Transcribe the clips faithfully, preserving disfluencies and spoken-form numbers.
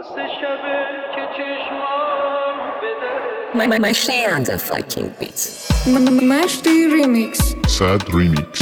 My, my, my share the fucking beats. Mashti remix. Sad remix.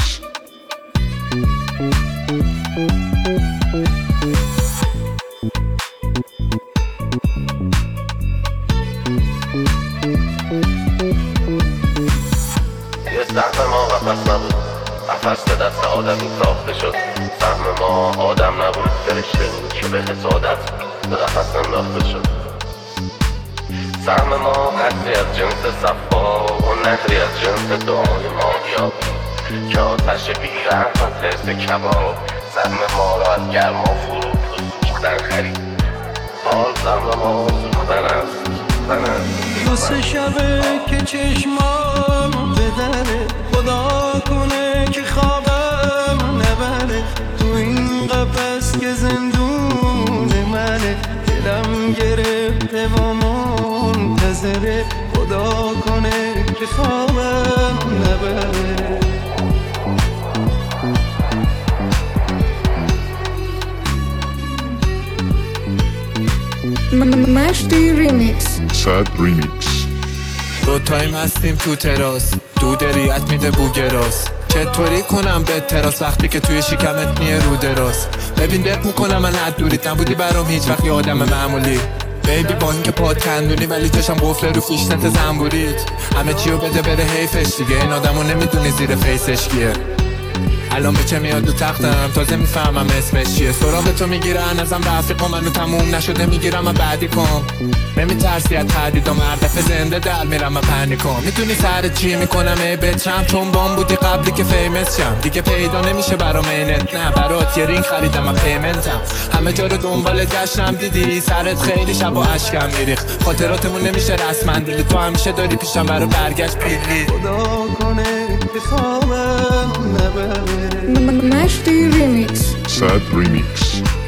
یه سهم ما قفص نبود، قفص به دست آدمی ساخته شد. سهم ما آدم نبود، فرشته بود که به حسادت به قفص انداخته شد. سهم ما قطعی از جنس صفا و نهری از جنس دعای ماهیاب که آتش بیرحم و ترس کباب سهم ما را از گرما فرو سوختن خرید. حال سهم ما سوختن است، سوختن است. دو سه شبه که چشمام بدره، خدا کنه که خوابم نبره. تو این قفس که زندون منه، دلم گرفته و منتظره. خدا کنه که خوابم نبره. Mashti remix. Sad remix. دو تایم هستیم تو تراس، دود ریت میده بوگراس. چطوری کنم به تراس وقتی که توی شکمت میه رو دراز. ببین دق میکنم من حد دوریت نبودی برام هیچ وقت یه آدم معمولی. بیبی با اینکه پات کندونی ولی چشم قفله رو فیشنت زنبوریت. همه چیو بده بره حیفش دیگه، این آدمو نمیدونی زیر فیسش کیه. الان به چه میاد دو تختم تازه میفهمم اسمش چیه. سراغ تو میگیرن ازم رفیقا، منو تموم نشده میگیرم من بعدی کن. نمیترسی از تهدیدام، هر دفعه زنده در میرم من پنیکم. میتونی سرت چی میکنم ای بچم، چون بام بودی قبلی که فیمس شم. دیگه پیدا نمیشه برام اینت، نه برات یه رینگ خریدم من پیمنتم. همه جا رو دنبال گشتم دیدی، سرت خیلی شب و اشکم میریخ. خاطراتمون نمیشه رسمن دیلی، تو همیشه داری پیشم برا برگشت پیلی. خدا کنه که خوابم نبره. Mashti remix. Sad remix.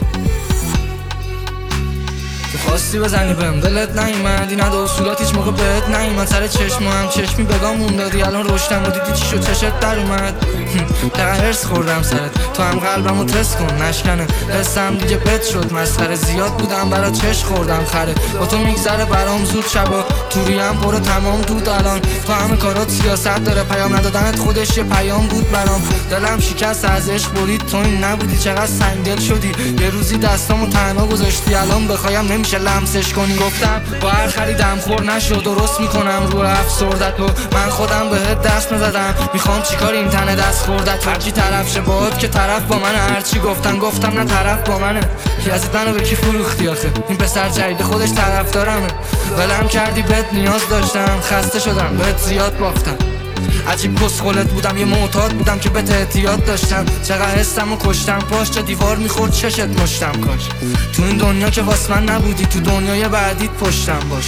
خواستی بزنی بهم دلت نیومد، این ادا اصولات هیچ موقع بهت نیومد. سر چشم هم چشمی بگامون دادی، الان رشتم و دیدی چی شد چشت در اومد. دقیقا هرس خوردم سرت، تو هم قلبم رو تست کن نشکنه. حسم دیگه پت شد مسخره، زیاد بودم برا چش خوردم خره. با تو میگذره برام زود شبا، توری هم برو تمام دود الان. تو همه کارات سیاست داره، پیام ندادنت خودش یه پیام بود برام. دلم شکست از عشق برید، تو این نبودی چقدر سنگدل شدی. یه روزی دستامو تنها گذاشتی، الان بخوایم نمیشه لمسش کنی. گفتم با هر خریدم خور نشد، درست میکنم رو افسردتو. من خودم بهت دست نزدم، میخوام چیکار این تنه دست خوردت. هرچی طرف شه باهات که طرف با منه، هرچی گفتن گفتم نه طرف با منه. یزید منو به کی فروختی آخه، این پسر جدید خودش طرف دارمه. ولم کردی بهت نیاز داشتم، خسته شدم بهت زیاد باختم. عجیب کسخلت بودم، یه معتاد بودم که بهت احتیاط داشتم. چقدر حسم و کشتم، پاش چه دیوار میخورد چشت مشتم. کاش تو این دنیا که واس من نبودی، تو دنیای بعدیت پشتم باش.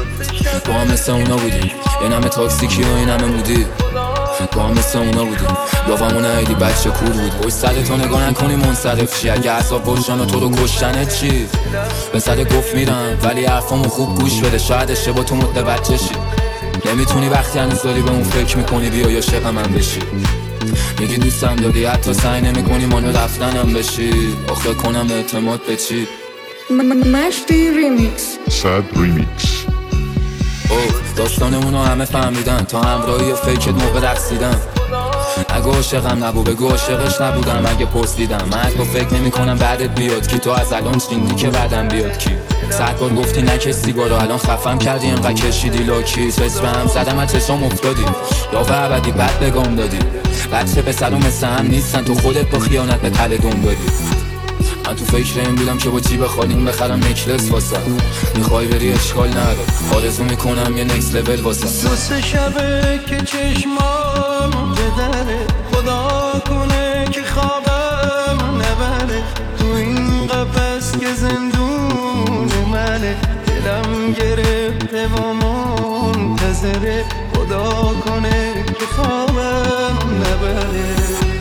با هم مثل اونا بودیم، یه نمه تاکسیکی و این همه مودی. با هم مثل اونا بودیم، لافمو نهیدی بچه کور بود. باش سر تو نگاه نکنی منصرف شی، اگه اصاب باشن و تو رو کشتنت چی. به سر گفت میرم ولی حرفامو خوب گوش بده، شاید اشتباه تو متوجه شی. نمیتونی وقتی هنوز داری به اون فکر میکنی بیا یا عاشق من بشی. میگی دوستم داری حتی سعی نمیکنی مانو رفتنم بشی. آخه کنم اعتماد به چی. Mashti remix. Sad remix. اوه داستانمونو همه فهمیدن، تا همراهی یا فیکت موقع رقصیدن. اگه عاشقم نبود بگو عاشقش نبودم. اگه پرسیدم من حتی فکر نمی کنم بعدت بیاد کی. تو از الان چینی که بعدم بیاد کی. صد بار گفتی نکش سیگارو، الان خفم کردی اینقدر کشیدی لاکی. چشم هم زدم از چشم افتادی، یا و عبدی بد بگم دادی. بچه پسر و مثل هم نیستن، تو خودت با خیانت به تله دم دادی. من تو فکر این بودم که با جیب خالیم بخرم نکلس واسه. میخوای بری اشکال نداره، آرزو میکنم یه نکس لول واسه. دو سه شبه که چشمام بدره، خدا کنه که خوابم نبره. تو این قفس که زندون منه، دلم گرفته و منتظره. خدا کنه که خوابم نبره.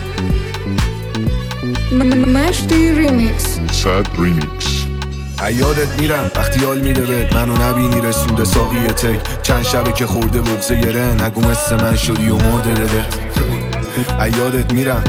Mashti remix. Sad remix. یادت میرم وقتی حال میده بهت، منو نبینی رسونده ساقی تک. چند شبه که خورده بغزه گره، نگو مثل من شدی و مرده دلت. یادت میرم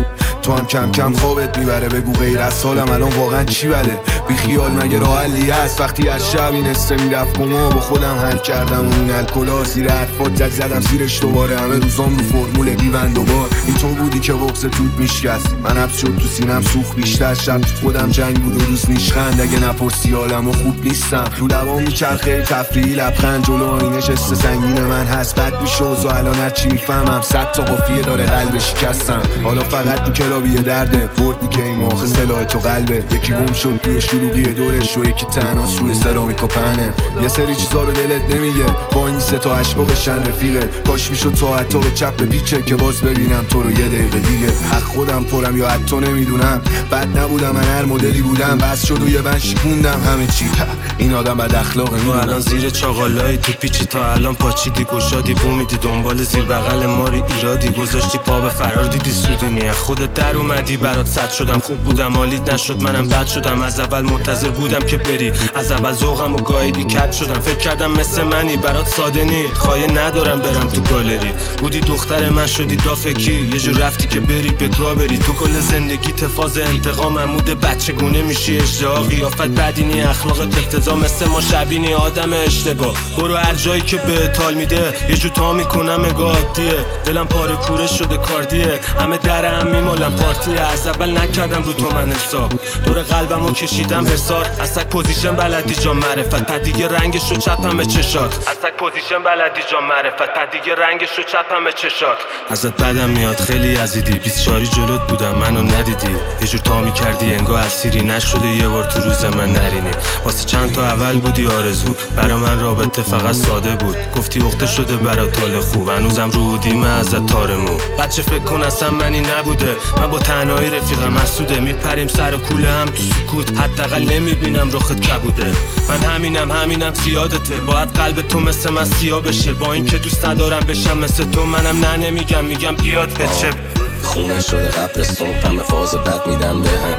تو هم کم کم خوابت میبره. بگو غیر از حالم الان واقعا چی بله؟ بی خیال مگه راه حلی هست؟ وقتی از شب این استه میرفت گما با خودم حل کردم و اون الکلا زیر حرفات زد زدم زیرش دوباره. همه روزام رو فرمول بیوند و بار. این تو بودی که بغض توت میشکست، من حبس شد تو سینم سوخت بیشتر. شب تو خودم جنگ بود و روز نیشخند. اگه نپرسی حالم و خوب نیستم، رو لبام میچرخه تفریحی لبخند. جلو آینه شسته سنگین من هست، بد میشه و الان هرچی میفهمم صد تا قافیه داره قلب شکستم. حالا فقط این کلابیه درده برد که این ماخه سلاح تو قلبه. یکی گم شد توی شلوغی دورش و یکی تنها روی سرامیک و پهنه. یه سری چیزا رو دلت نمیگه، با این سه تا اشباقشن رفیقه. کاش میشد تا حتی به چپ پیچه که باز ببینم تو رو یه دقیقه دیگه. حق خودم پرم یا حتی نمیدونم، بد نبودم من هر مدلی بودم. بس شد و یه بند شکوندم همه چی. این آدم بد اخلاقه. تو الان زیر چاقالایی تو پیچی، تا الان پاچیدی گشادی بومیدی دنبال زیر بغل ماری ایرادی. گذاشتی پا به فرار دیدی سودونی، خودت در اومدی برات صد شدم. خوب بودم حالیت نشد منم بد شدم. از اول منتظر بودم که بری، از اول ذوقم و گایدی کج شدم. فکر کردم مثل منی برات ساده نی، خواهی ندارم برم تو گالری. بودی دختر من شدی دافکی، یه جور رفتی که بری بگاه بری. تو کل زندگی تفاز انتقام عمود بچه گونه میشی اشتها. قیافت بدینی اخلاقت افتضاح، مثل ما شبینی آدم اشتباه. برو هر جایی که به تال میده یه جو تا میکنم اگاه عادیه. دلم پاره کوره شده کاردیه، همه درم میمالم پارتیه. از اول نکردم رو تو من حساب، دور قلبمو کشیدم حسار. از تک پوزیشن بلدی جا معرفت، پد دیگه رنگش رو چپم به چشات. از تک پوزیشن بلدی جا معرفت، پد دیگه رنگش رو چپم به چشات. ازت بدم میاد خیلی عزیدی، بیست چاری جلوت بودم منو ندیدی. یه جور تا میکردی انگاه اسیری، نشده یه بار تو روز من نرینی. واسه چند تا اول بودی آرزو، برا من رابطه فقط ساده بود. گفتی اخته شده برات حال خوب، هنوزم رو دیمه ازت تارمو. بچه فکر کن اصلا منی نبوده، من با تنهایی رفیقم مسعوده. میپریم سر کوله هم تو سکوت، حداقل نمیبینم رخت کبوده. من همینم همینم زیادته، باید قلب تو مثل من سیاه بشه. با این که دوست ندارم بشم مثل تو، منم نه نمیگم میگم بیاد بچه. خونه شده قبرستون، همه فاز بد میدم به هم.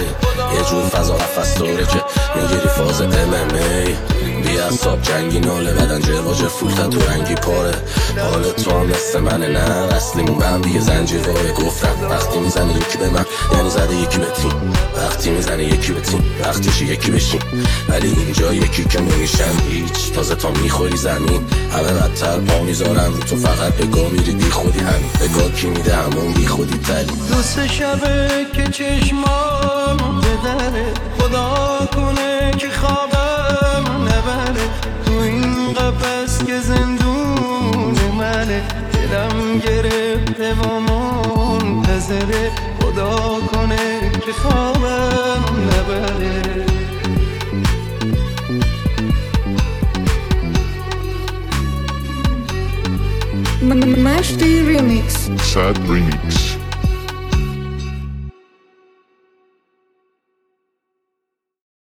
یه جور فضا قفص دوره که میگیری فاز ام ام ای. بی اصاب جنگی ناله بدن جواجه فولتا تو رنگی پاره. حال تو هم مثل منه نه اصلیمون به هم دیگه زنجیر واره. گفتم وقتی میزنه یکی به من یعنی زده یکی به تیم، وقتی میزنه یکی به تیم وقتیشی یکی بشیم. ولی اینجا یکی که نمیشن هیچ، تازه تا میخوری زمین همه بدتر پا میذارن رو تو. فقط بگاه میری بی خودی، همین بگاه کی میده همون بی خودی تری. دو سه شبه که چشمام به دره، خدا کنه که خوابم نبره. تو این قفس که زندون منه، دلم گرفته و منتظره. خدا کنه که خوابم نبره. Mashti Remix. Sad Remix.